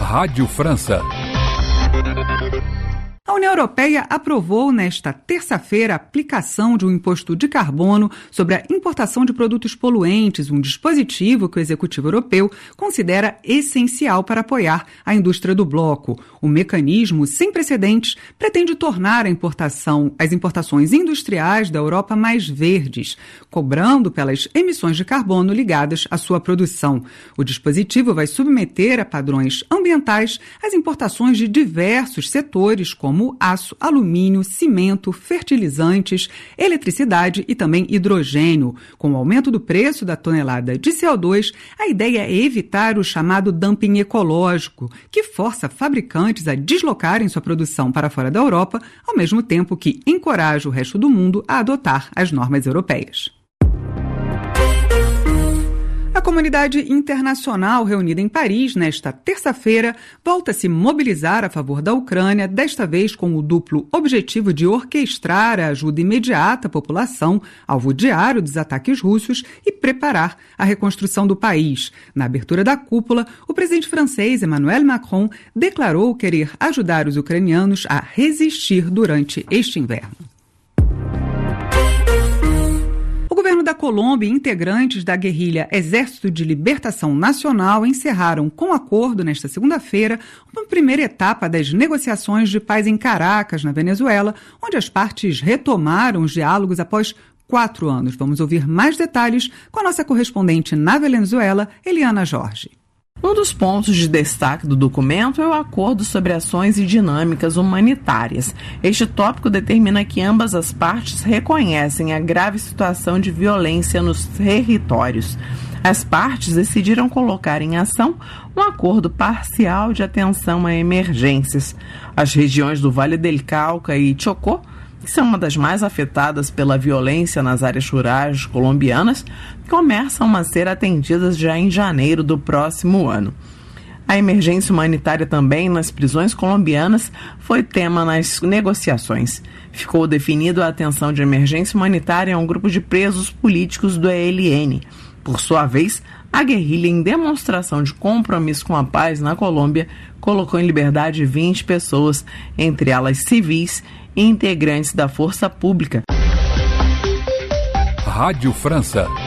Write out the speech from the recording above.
Rádio França. A União Europeia aprovou nesta terça-feira a aplicação de um imposto de carbono sobre a importação de produtos poluentes, um dispositivo que o Executivo Europeu considera essencial para apoiar a indústria do bloco. O mecanismo, sem precedentes, pretende tornar as importações industriais da Europa mais verdes, cobrando pelas emissões de carbono ligadas à sua produção. O dispositivo vai submeter a padrões ambientais as importações de diversos setores, como aço, alumínio, cimento, fertilizantes, eletricidade e também hidrogênio. Com o aumento do preço da tonelada de CO2, a ideia é evitar o chamado dumping ecológico, que força fabricantes a deslocarem sua produção para fora da Europa, ao mesmo tempo que encoraja o resto do mundo a adotar as normas europeias. A comunidade internacional reunida em Paris nesta terça-feira volta a se mobilizar a favor da Ucrânia, desta vez com o duplo objetivo de orquestrar a ajuda imediata à população, alvo diário dos ataques russos, e preparar a reconstrução do país. Na abertura da cúpula, o presidente francês Emmanuel Macron declarou querer ajudar os ucranianos a resistir durante este inverno. O governo da Colômbia e integrantes da guerrilha Exército de Libertação Nacional encerraram com acordo nesta segunda-feira uma primeira etapa das negociações de paz em Caracas, na Venezuela, onde as partes retomaram os diálogos após 4 anos. Vamos ouvir mais detalhes com a nossa correspondente na Venezuela, Eliana Jorge. Um dos pontos de destaque do documento é o acordo sobre ações e dinâmicas humanitárias. Este tópico determina que ambas as partes reconhecem a grave situação de violência nos territórios. As partes decidiram colocar em ação um acordo parcial de atenção a emergências. As regiões do Vale del Cauca e Chocó, que são uma das mais afetadas pela violência nas áreas rurais colombianas, começam a ser atendidas já em janeiro do próximo ano. A emergência humanitária também nas prisões colombianas foi tema nas negociações. Ficou definido a atenção de emergência humanitária a um grupo de presos políticos do ELN. Por sua vez, a guerrilha, em demonstração de compromisso com a paz na Colômbia, colocou em liberdade 20 pessoas, entre elas civis e integrantes da força pública. Rádio França.